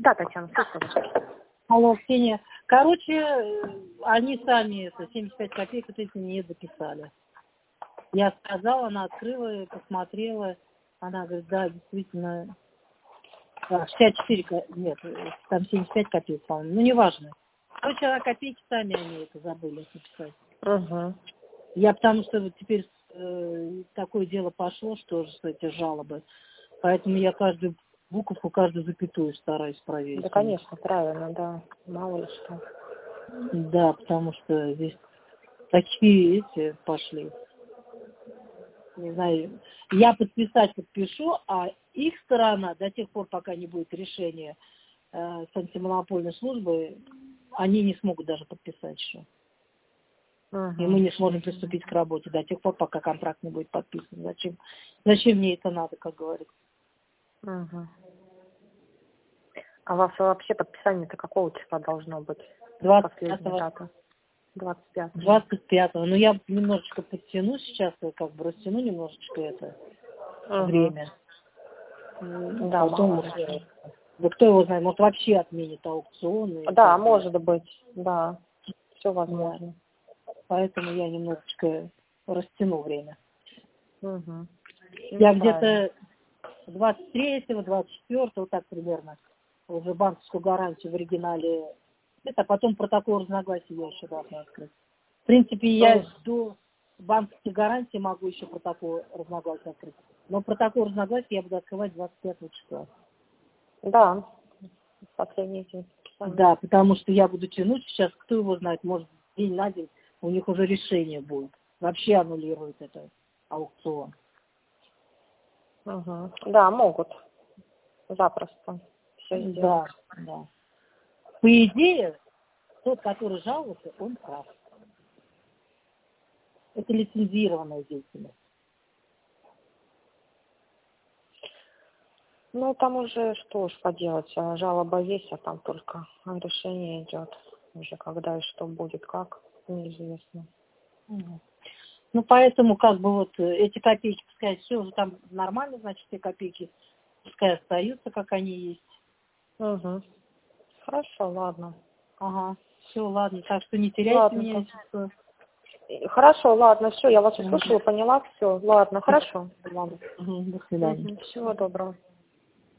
Да, Татьяна, слушаю. Алло, Ксения. Короче, они сами 75 копеек вот эти не записали. Я сказала, она открыла, посмотрела. Она говорит, да, действительно, 64, нет, там 75 копеек, по-моему. Ну, неважно. Короче, копейки сами они это забыли написать. Угу. Я потому что вот теперь такое дело пошло, что же эти жалобы. Поэтому я каждую буковку, каждую запятую стараюсь проверить. Да, конечно, правильно, да. Мало ли что. Да, потому что здесь такие эти пошли. Не знаю, я подпишу, а их сторона до тех пор, пока не будет решения с антимонопольной службы, они не смогут даже подписать еще. И мы не сможем приступить к работе до тех пор, пока контракт не будет подписан. Зачем мне это надо, как говорится? Угу. А у вас вообще подписание-то какого числа должно быть? 25-го. 25-го. 25-го. Ну, я немножечко подтяну сейчас, как бы растяну немножечко это время. Да, потом да кто его знает, может вообще отменит аукционы. Да, может быть, да. Все возможно. Да. Поэтому я немножечко растяну время. Угу. Я где-то 23-го, 24-го, так примерно, уже банковскую гарантию в оригинале. Это потом протокол разногласий я еще должна открыть. В принципе, я до банковской гарантии могу еще протокол разногласий открыть. Но протокол разногласий я буду открывать 25 числа. Да, последний день. Да, потому что я буду тянуть сейчас, кто его знает, может, день на день у них уже решение будет. Вообще аннулируют это аукцион. Угу. Да, могут. Запросто все сделать. Да. По идее, тот, который жаловался, он прав. Это лицензированная деятельность. Ну, там уже что уж поделать, жалоба есть, а там только решение идет. Уже когда и что будет, как, неизвестно. Ну, поэтому, как бы, вот эти копейки, пускай все уже там нормально, значит, эти копейки, пускай остаются, как они есть. Угу. Хорошо, ладно. Ага, все, ладно, так что не теряйте меня. Хорошо, ладно, все, я вас услышала, поняла, все, ладно, хорошо. Ладно. До свидания. Всего доброго.